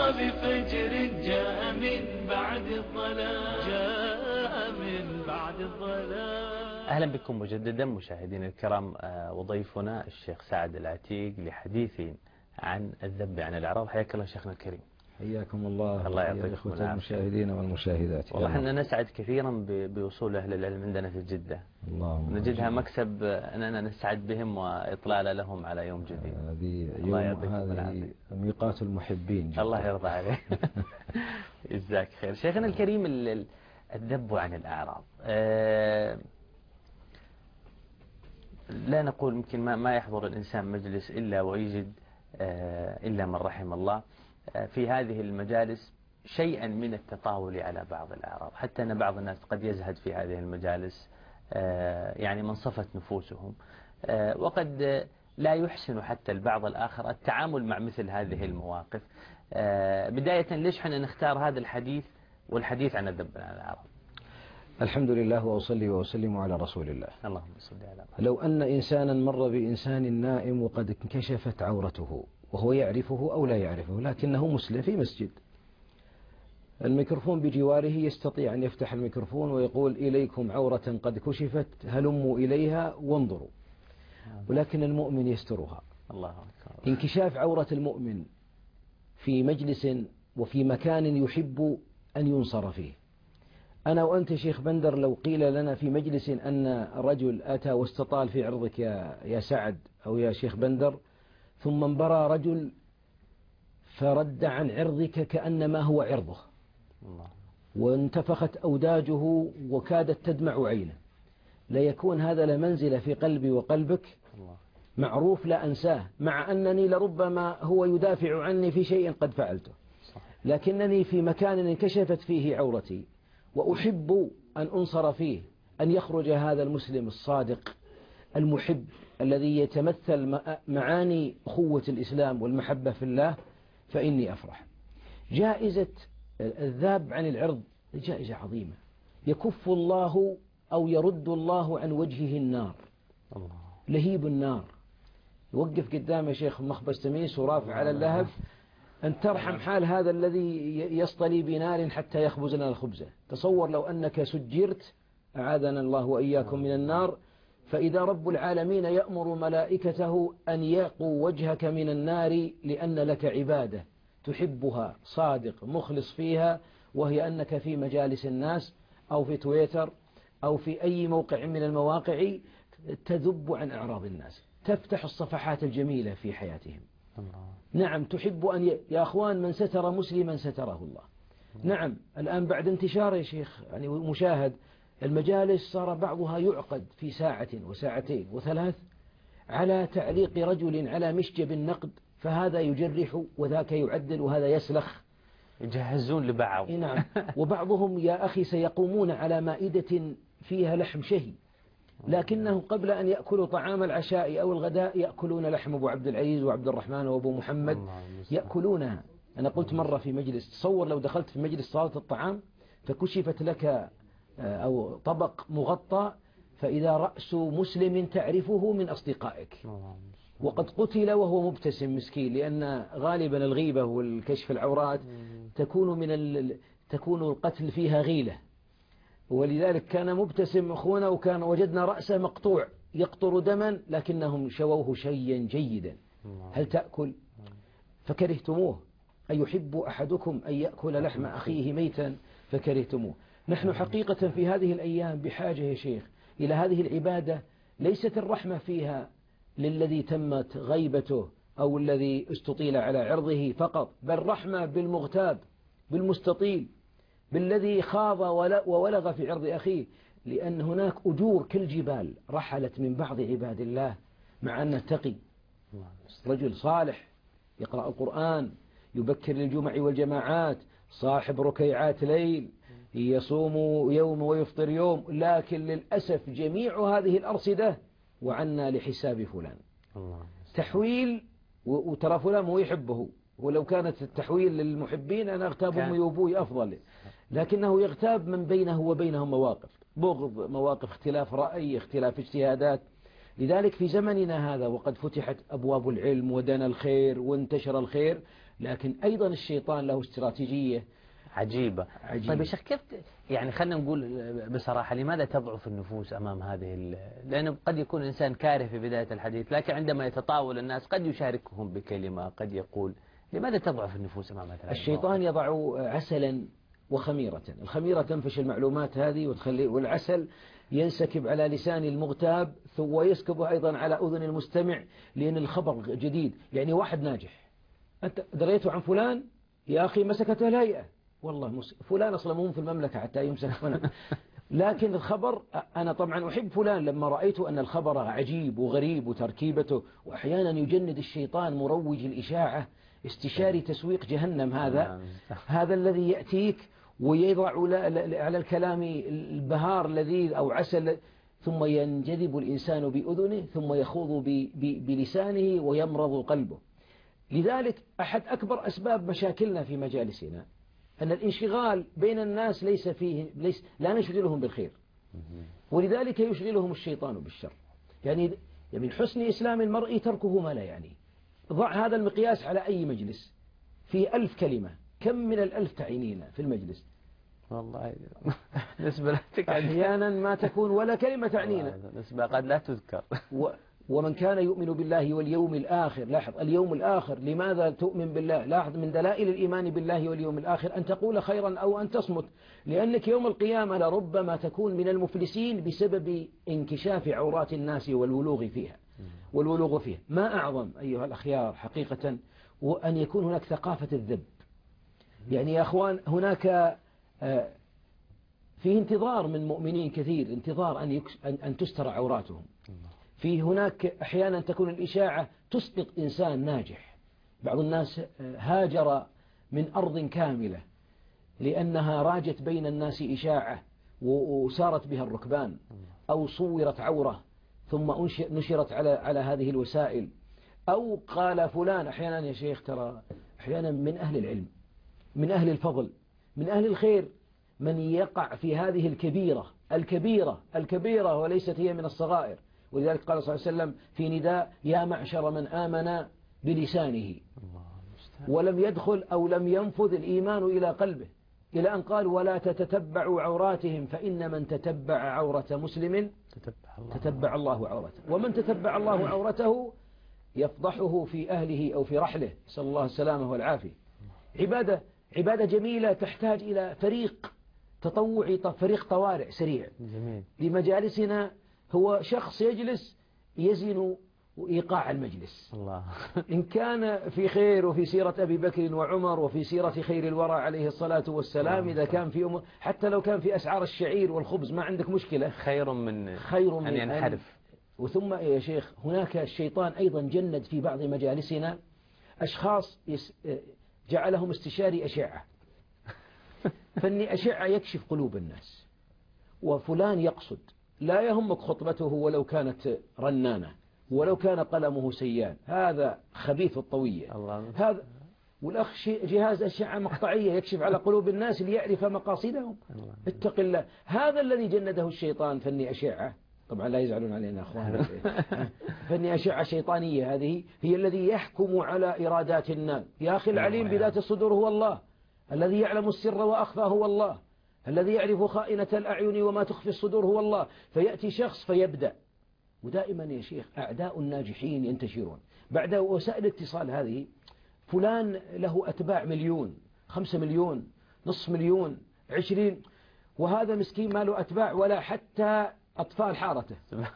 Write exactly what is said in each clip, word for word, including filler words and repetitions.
بفجر جاء من بعد الظلام، جاء من بعد الظلام. أهلا بكم مجددا مشاهدينا الكرام، وضيفنا الشيخ سعد العتيق لحديث عن الذب عن الأعراض. حياك الله شيخنا الكريم. حياكم الله. الله يعطيكم إخوة العافية. المشاهدين والمشاهدات، والله احنا نسعد كثيرا بوصول أهل العلم عندنا في جدة. اللهم نجدها مكسب أننا نسعد بهم وإطلال لهم على يوم جديد. هذه يوم هذه ميقات المحبين جدا. الله يرضى عليك. جزاك خير. شيخنا الكريم، الذب عن الأعراض، أه لا نقول يمكن ما ما يحضر الإنسان مجلس إلا ويجد أه إلا من رحم الله في هذه المجالس شيئا من التطاول على بعض الأعراض، حتى أن بعض الناس قد يزهد في هذه المجالس، يعني من صفت نفوسهم، وقد لا يحسن حتى البعض الآخر التعامل مع مثل هذه المواقف. بداية ليش حنا نختار هذا الحديث والحديث عن الذب عن الأعراض؟ الحمد لله وأصلي وأسلم على رسول الله. اللهم صل على محمد. لو أن إنسانا مر بإنسان نائم وقد انكشفت عورته وهو يعرفه أو لا يعرفه لكنه مسلم في مسجد، الميكروفون بجواره، يستطيع أن يفتح الميكروفون ويقول إليكم عورة قد كشفت هلموا إليها وانظروا، ولكن المؤمن يسترها. الله أكبر. انكشاف عورة المؤمن في مجلس وفي مكان يحب أن ينصر فيه. أنا وأنت شيخ بندر لو قيل لنا في مجلس أن رجل أتى واستطال في عرضك يا يا سعد أو يا شيخ بندر، ثم انبرى رجل فرد عن عرضك كأنما هو عرضه، الله. وانتفخت أوداجه وكادت تدمع عينه، ليكون هذا لمنزل في قلبي وقلبك، الله. معروف لا أنساه، مع أنني لربما هو يدافع عني في شيء قد فعلته، لكنني في مكان انكشفت فيه عورتي وأحب أن أنصر فيه، أن يخرج هذا المسلم الصادق المحب الذي يتمثل معاني أخوة الإسلام والمحبة في الله، فإني أفرح. جائزة الذاب عن العرض جائزة عظيمة، يكف الله أو يرد الله عن وجهه النار، الله. لهيب النار، يوقف قدام شيخ مخبز تميس ورافع على اللهب، أن ترحم حال هذا الذي يصطلي بنار حتى يخبزنا الخبزة. تصور لو أنك سجرت، أعاذنا الله وإياكم من النار، فإذا رب العالمين يأمر ملائكته أن يقوا وجهك من النار لأن لك عبادة تحبها، صادق مخلص فيها، وهي أنك في مجالس الناس أو في تويتر أو في أي موقع من المواقع تذب عن أعراض الناس، تفتح الصفحات الجميلة في حياتهم. الله. نعم، تحب أن ي... يا أخوان من ستر مسلما ستره الله. نعم، الآن بعد انتشار يا شيخ يعني مشاهد المجالس صار بعضها يعقد في ساعة وساعتين وثلاث على تعليق رجل على مشجب النقد، فهذا يجرح وذاك يعدل وهذا يسلخ، يجهزون لبعض. نعم. وبعضهم يا أخي سيقومون على مائدة فيها لحم شهي، لكنه قبل أن يأكلوا طعام العشاء أو الغداء يأكلون لحم أبو عبد العزيز وعبد الرحمن وأبو محمد، يأكلونها. أنا قلت مرة في مجلس، تصور لو دخلت في مجلس صالة الطعام فكشفت لك أو طبق مغطى، فإذا رأس مسلم تعرفه من أصدقائك وقد قتل وهو مبتسم مسكين، لأن غالبا الغيبة والكشف العورات تكون من ال... تكون القتل فيها غيلة، ولذلك كان مبتسم أخونا وكان وجدنا رأسه مقطوع يقطر دما، لكنهم شووه شيئا جيدا. هل تأكل؟ فكرهتموه. أيحب أحدكم أن يأكل لحم أخيه ميتا فكرهتموه. نحن حقيقة في هذه الأيام بحاجة يا شيخ إلى هذه العبادة، ليست الرحمة فيها للذي تمت غيبته أو الذي استطيل على عرضه فقط، بل رحمة بالمغتاب، بالمستطيل، بالذي خاض وولغ في عرض أخيه، لأن هناك أجور كالجبال رحلت من بعض عباد الله، مع أنه تقي رجل صالح يقرأ القرآن، يبكر للجمع والجماعات، صاحب ركيعات ليل، يصوم يوم ويفطر يوم، لكن للأسف جميع هذه الأرصدة وعنا لحساب فلان. الله. تحويل، وترى فلان مو يحبه، ولو كانت التحويل للمحبين أنا أغتاب أمي وأبوي أفضل، لكنه يغتاب من بينه وبينهم مواقف بغض، مواقف اختلاف رأي، اختلاف اجتهادات. لذلك في زمننا هذا وقد فتحت أبواب العلم ودنا الخير وانتشر الخير، لكن أيضا الشيطان له استراتيجية عجيبة. عجيبة. طيب يا شيخ، كيف يعني خلينا نقول بصراحة، لماذا تضعف النفوس أمام هذه ال... لأنه قد يكون الإنسان كاره في بداية الحديث، لكن عندما يتطاول الناس قد يشاركهم بكلمة، قد يقول. لماذا تضعف النفوس أمام هذا؟ الشيطان يضع عسلا وخميرة، الخميرة تنفش المعلومات هذه وتخلي، والعسل ينسكب على لسان المغتاب ثم يسكب أيضا على أذن المستمع، لأن الخبر جديد. يعني واحد ناجح أنت دريته عن فلان، يا أخي مسكته الهيئة، والله مس... فلان أصلا مو في المملكة حتى يمسك هنا. لكن الخبر، أنا طبعا أحب فلان لما رأيت أن الخبر عجيب وغريب وتركيبته. وأحيانا يجند الشيطان مروج الإشاعة، استشاري تسويق جهنم هذا هذا الذي يأتيك ويضع على الكلام البهار لذيذ أو عسل، ثم ينجذب الإنسان بأذنه ثم يخوض بلسانه ويمرض قلبه. لذلك أحد أكبر أسباب مشاكلنا في مجالسنا أن الانشغال بين الناس ليس فيه ليس لا نشغلهم بالخير، ولذلك يشغلهم الشيطان بالشر. يعني من حسن إسلام المرء تركه ما لا يعني. ضع هذا المقياس على أي مجلس، في ألف كلمة كم من الألف تعنينا في المجلس؟ والله نسبة أحيانا ما تكون ولا كلمة تعنينا، نسبة قد لا تذكر. و ومن كان يؤمن بالله واليوم الآخر، لاحظ اليوم الآخر، لماذا تؤمن بالله؟ لاحظ من دلائل الإيمان بالله واليوم الآخر أن تقول خيرا أو أن تصمت، لأنك يوم القيامة لربما تكون من المفلسين بسبب انكشاف عورات الناس والولوغ فيها والولوغ فيها. ما أعظم أيها الأخيار حقيقة وأن يكون هناك ثقافة الذب. يعني يا أخوان، هناك في انتظار من مؤمنين كثير، انتظار أن, أن تستر عوراتهم. في هناك أحيانا تكون الإشاعة تسقط إنسان ناجح. بعض الناس هاجر من أرض كاملة لأنها راجت بين الناس إشاعة وسارت بها الركبان، أو صورت عورة ثم نشرت على على هذه الوسائل، أو قال فلان. أحيانا يا شيخ ترى أحيانا من أهل العلم، من أهل الفضل، من أهل الخير، من يقع في هذه الكبيرة الكبيرة الكبيرة وليست هي من الصغائر. ولذلك قال صلى الله عليه وسلم في نداء: يا معشر من آمن بلسانه ولم يدخل أو لم ينفذ الإيمان إلى قلبه، إلى أن قال: ولا تتتبعوا عوراتهم فإن من تتبع عورة مسلم تتبع الله عورته، ومن تتبع الله عورته يفضحه في أهله أو في رحله، نسأل الله السلامة والعافية. عبادة عبادة جميلة تحتاج إلى فريق تطوعي، فريق طوارئ سريع. جميل. لمجالسنا هو شخص يجلس يزن إيقاع المجلس. الله. إن كان في خير وفي سيرة أبي بكر وعمر وفي سيرة خير الورى عليه الصلاة والسلام، إذا كان في أمور، حتى لو كان في أسعار الشعير والخبز ما عندك مشكلة، خير من خير من أن ينحرف. وثم يا شيخ هناك الشيطان أيضا جند في بعض مجالسنا أشخاص جعلهم استشاري أشعة. فإني أشعة يكشف قلوب الناس، وفلان يقصد، لا يهمك خطبته ولو كانت رنانة ولو كان قلمه سيان، هذا خبيث الطوية. الله. هذا والأخ جهاز أشعة مقطعية يكشف على قلوب الناس ليعرف مقاصدهم. اتق الله. هذا الذي جنده الشيطان. فني أشعة، طبعا لا يزعلون علينا أخوان. فني أشعة شيطانية هذه هي الذي يحكم على إرادات الناس. يا أخي العليم بذات الصدور هو الله، الذي يعلم السر وأخفى هو الله، الذي يعرف خائنة الأعين وما تخفي الصدور هو الله. فيأتي شخص فيبدأ. ودائما يا شيخ أعداء الناجحين ينتشرون بعد وسائل الاتصال هذه. فلان له أتباع مليون، خمسة مليون، نصف مليون، عشرين، وهذا مسكين ما له أتباع ولا حتى أطفال حارته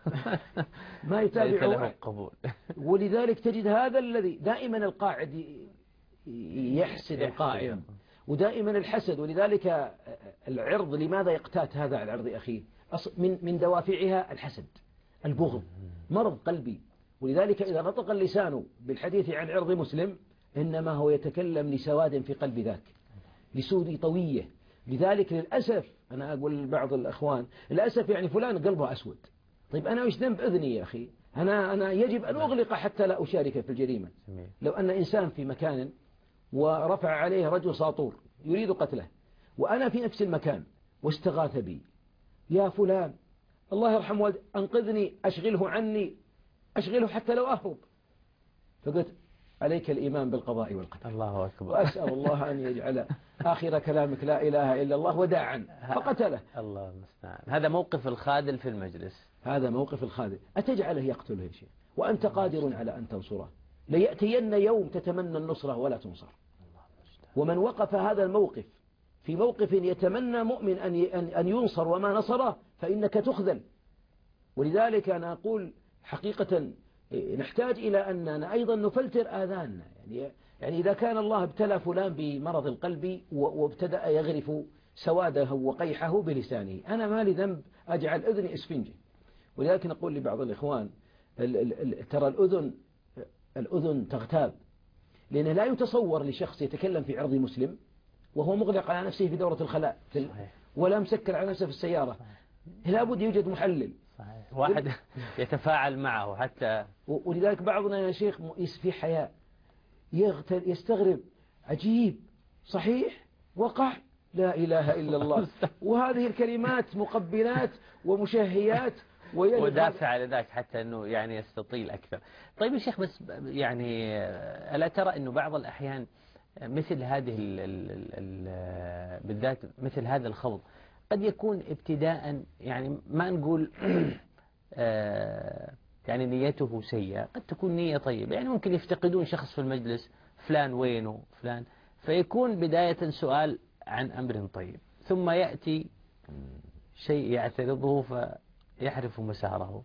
ما يتابعه قبول. ولذلك تجد هذا الذي دائما القاعد يحسد القائم، ودائما الحسد. ولذلك العرض لماذا يقتات هذا على العرض أخيه؟ من من دوافعها الحسد، البغض، مرض قلبي. ولذلك إذا نطق اللسان بالحديث عن عرض مسلم إنما هو يتكلم لسواد في قلب ذاك، لسود طوية. لذلك للأسف أنا أقول لبعض الأخوان للأسف يعني فلان قلبه أسود. طيب أنا وش ذنب أذني يا أخي؟ أنا أنا يجب أن أغلق حتى لا أشارك في الجريمة. لو أن إنسان في مكان ورفع عليه رجل ساطور يريد قتله، وأنا في نفس المكان واستغاث بي: يا فلان الله يرحم والدي أنقذني، أشغله عني، أشغله حتى لو أهرب. فقلت عليك الإيمان بالقضاء والقدر. الله أكبر. وأسأل الله أن يجعل آخر كلامك لا إله إلا الله ودع عنه فقتله. الله المستعان. هذا موقف الخادل في المجلس. هذا موقف الخادل. أتجعله يقتله يا شيخ وأنت قادر على أن تنصره؟ ليأتين يوم تتمنى النصرة ولا تنصر. ومن وقف هذا الموقف في موقف يتمنى مؤمن أن ينصر وما نصره فإنك تخذل. ولذلك أنا أقول حقيقة نحتاج إلى أننا أيضا نفلتر آذاننا. يعني يعني إذا كان الله ابتلى فلان بمرض القلب وابتدأ يغرف سواده وقيحه بلسانه، أنا ما لي ذنب أجعل أذني إسفنجة. ولذلك نقول لبعض الإخوان ترى الأذن الأذن تغتاب، لأنه لا يتصور لشخص يتكلم في عرض مسلم وهو مغلق على نفسه في دورة الخلاء ولا مسكر على نفسه في السيارة. لابد يوجد محلل صحيح. واحد يتفاعل معه حتى. ولذلك بعضنا يا شيخ في حياء يستغرب، عجيب صحيح وقع لا إله إلا الله، وهذه الكلمات مقبلات ومشهيات ودافع لذلك حتى أنه يعني يستطيل أكثر. طيب يا شيخ بس يعني ألا ترى أنه بعض الأحيان مثل هذه ال ال ال بالذات مثل هذا الخوض قد يكون ابتداء يعني ما نقول يعني نيته سيئة، قد تكون نية طيبة. يعني ممكن يفتقدون شخص في المجلس فلان وينه فلان، فيكون بداية سؤال عن أمر طيب ثم يأتي شيء يعترضه فيحرف مساره.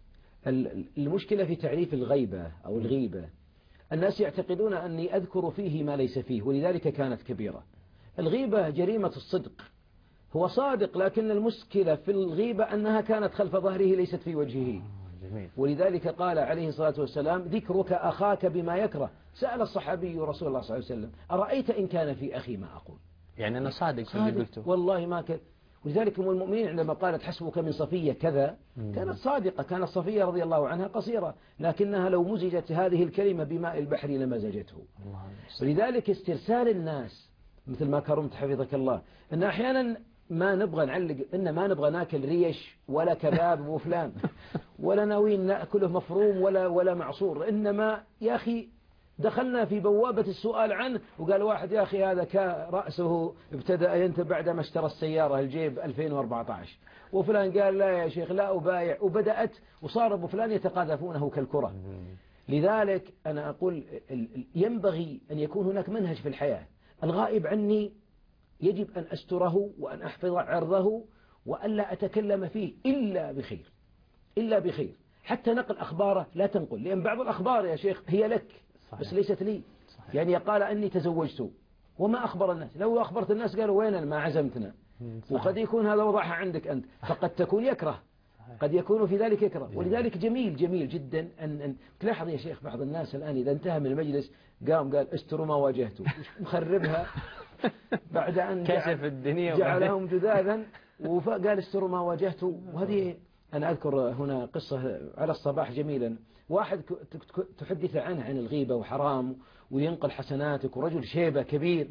المشكلة في تعريف الغيبة أو الغيبة، الناس يعتقدون أني أذكر فيه ما ليس فيه ولذلك كانت كبيرة. الغيبة جريمة الصدق، هو صادق لكن المشكلة في الغيبة أنها كانت خلف ظهره ليست في وجهه. ولذلك قال عليه الصلاة والسلام ذكرك أخاك بما يكره. سأل الصحابي رسول الله صلى الله عليه وسلم أرأيت إن كان في أخي ما أقول؟ يعني أنا صادق في اللي قلته والله ما كان. ولذلك أم المؤمنين عندما قالت حسبك من صفية كذا كانت صادقة. كانت صفية رضي الله عنها قصيرة لكنها لو مزجت هذه الكلمة بماء البحر لمزجته. ولذلك استرسال الناس مثل ما كرمت حفظك الله أن أحيانا ما نبغى نعلق، إن ما نبغى ناكل ريش ولا كباب وفلان ولا ناويين نأكله مفروم ولا ولا معصور، إنما يا أخي دخلنا في بوابة السؤال عنه وقال واحد يا أخي هذا كرأسه ابتدأ ينتبه بعدما اشترى السيارة الجيب ألفين وأربعة عشر، وفلان قال لا يا شيخ لا أبايع، وبدأت وصار أبو فلان يتقاذفونه كالكرة. لذلك أنا أقول ينبغي أن يكون هناك منهج في الحياة. الغائب عني يجب أن أستره وأن أحفظ عرضه وألا أتكلم فيه إلا بخير إلا بخير. حتى نقل أخباره لا تنقل، لأن بعض الأخبار يا شيخ هي لك صحيح. بس ليست لي صحيح. يعني قال أني تزوجت وما أخبر الناس، لو أخبرت الناس قالوا وين ما عزمتنا صحيح. وقد يكون هذا وضعها عندك أنت، فقد تكون يكره صحيح. قد يكون في ذلك يكره. ولذلك جميل جميل جدا أن, أن تلاحظ يا شيخ بعض الناس الآن إذا انتهى من المجلس قام قال استروا ما واجهتوا مخربها بعد أن كشف الدنيا جعلهم جذاذا وقال استروا ما واجهتوا. وهذه أنا أذكر هنا قصة على الصباح جميلا، واحد تحدث عنه عن الغيبة وحرام وينقل حسناتك، ورجل شيبة كبير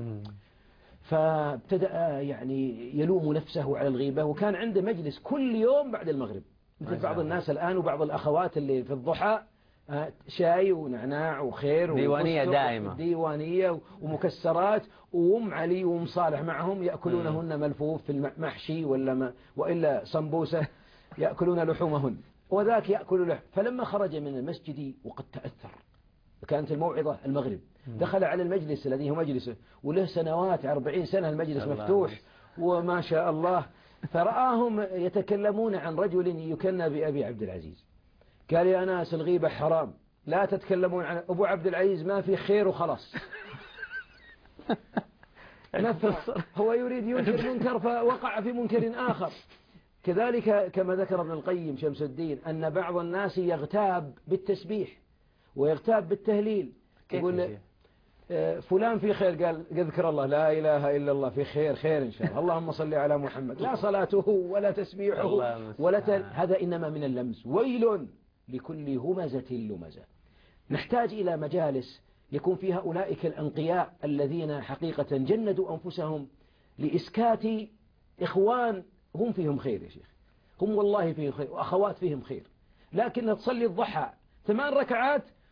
فابتدأ يعني يلوم نفسه على الغيبة، وكان عنده مجلس كل يوم بعد المغرب مثل بعض الناس الآن وبعض الأخوات اللي في الضحى شاي ونعناع وخير ديوانية دائمة ديوانية ومكسرات، وأم علي وأم صالح معهم يأكلونهن ملفوف في المحشي ولا ما وإلا صنبوسة يأكلون لحومهن وذاك يأكل لحم. فلما خرج من المسجد وقد تأثر كانت الموعظة المغرب دخل على المجلس الذي هو مجلسه وله سنوات أربعين سنة المجلس مفتوح وما شاء الله، فرآهم يتكلمون عن رجل يكنى بأبي عبد العزيز. قال يا ناس الغيبة حرام لا تتكلمون عن أبو عبد العزيز ما في خير وخلاص. هو يريد ينكر منكر فوقع في منكر آخر. كذلك كما ذكر ابن القيم شمس الدين أن بعض الناس يغتاب بالتسبيح ويغتاب بالتهليل، يقول فلان في خير قال يذكر الله لا إله إلا الله في خير خير إن شاء الله اللهم صل على محمد، لا صلاته ولا تسبيحه ولا ت... هذا إنما من اللمس. ويل لكل همزة لمزة. نحتاج إلى مجالس يكون فيها أولئك الأنقياء الذين حقيقة جندوا أنفسهم لإسكات إخوان هم فيهم خير يا شيخ، هم والله فيهم خير وأخوات فيهم خير، لكن تصلي الضحى ثمان ركعات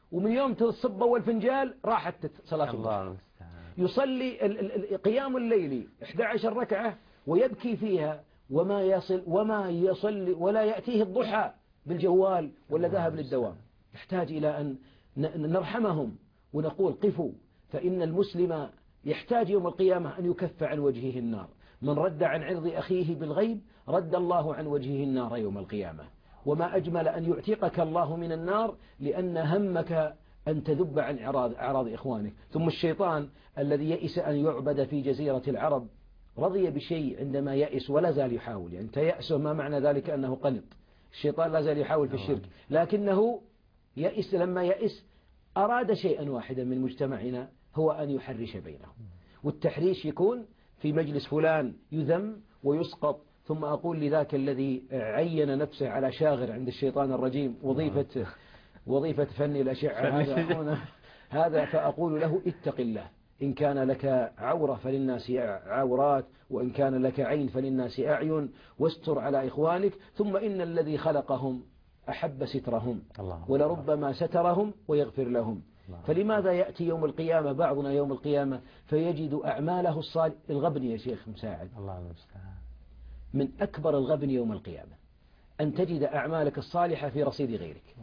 ومن يوم تصب أول فنجال راحت صلاة الله الضحى. المستعان. يصلي ال- ال- قيام الليل إحدى عشرة ركعة ويبكي فيها، وما يصل وما يصلي ولا يأتيه الضحى بالجوال ولا ذهب للدوام. يحتاج إلى أن ن- نرحمهم ونقول قفوا، فإن المسلم يحتاج يوم القيامة أن يكف عن وجهه النار. من رد عن عرض أخيه بالغيب رد الله عن وجهه النار يوم القيامة. وما أجمل أن يعتقك الله من النار، لأن همك أن تذب عن أعراض, أعراض إخوانك. ثم الشيطان الذي يئس أن يعبد في جزيرة العرب رضي بشيء عندما يئس ولا زال يحاول. يعني تيأسه ما معنى ذلك أنه قنط، الشيطان لا زال يحاول في الشرك، لكنه يئس. لما يئس أراد شيئا واحدا من مجتمعنا، هو أن يحرش بينهم. والتحريش يكون في مجلس فلان يذم ويسقط، ثم أقول لذاك الذي عين نفسه على شاغر عند الشيطان الرجيم وظيفة وظيفة فني الأشعة هذا, هذا فأقول له اتق الله، إن كان لك عورة فللناس عورات، وإن كان لك عين فللناس أعين، واستر على إخوانك. ثم إن الذي خلقهم أحب سترهم، ولربما سترهم ويغفر لهم. فلماذا يأتي يوم القيامة بعضنا يوم القيامة فيجد أعماله الصالحة؟ الغبن يا شيخ مساعد، الله المستعان، من أكبر الغبن يوم القيامة أن تجد أعمالك الصالحة في رصيد غيرك.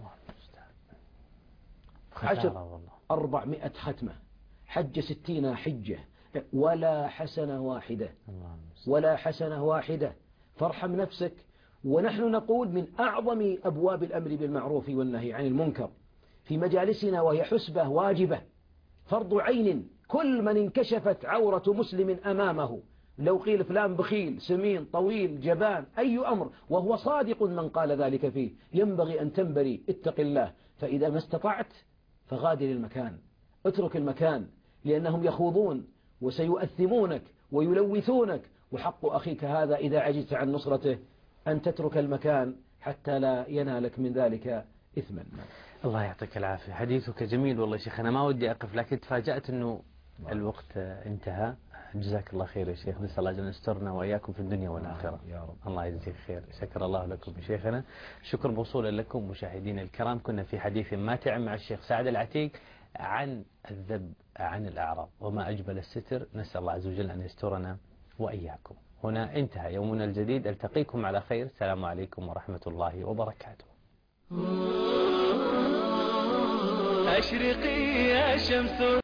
عشر أربعمائة ختمة، حج ستين حجة، ولا حسنة واحدة، ولا حسنة واحدة. فارحم نفسك. ونحن نقول من أعظم أبواب الأمر بالمعروف والنهي عن المنكر في مجالسنا، وهي حسبة واجبة فرض عين. كل من انكشفت عورة مسلم أمامه، لو قيل فلان بخيل سمين طويل جبان أي أمر، وهو صادق من قال ذلك فيه، ينبغي أن تنبري اتق الله. فإذا ما استطعت فغادر المكان، اترك المكان، لأنهم يخوضون وسيؤثمونك ويلوثونك. وحق أخيك هذا إذا عجزت عن نصرته أن تترك المكان حتى لا ينالك من ذلك إثما. الله يعطيك العافية، حديثك جميل والله شيخ. أنا ما ودي أقف، لكن تفاجأت أنه الوقت انتهى. جزاك الله خير يا شيخ، نسأل الله أن يسترنا وإياكم في الدنيا والآخرة يا رب. الله يجزيك خير. شكر الله لكم شيخنا. شكر موصولا لكم مشاهدينا الكرام. كنا في حديث ماتع مع الشيخ سعد العتيق عن الذب عن الأعراض، وما أجمل الستر. نسأل الله عز وجل أن يسترنا وإياكم. هنا انتهى يومنا الجديد، ألتقيكم على خير. السلام عليكم ورحمة الله وبركاته. أشرقي يا شمس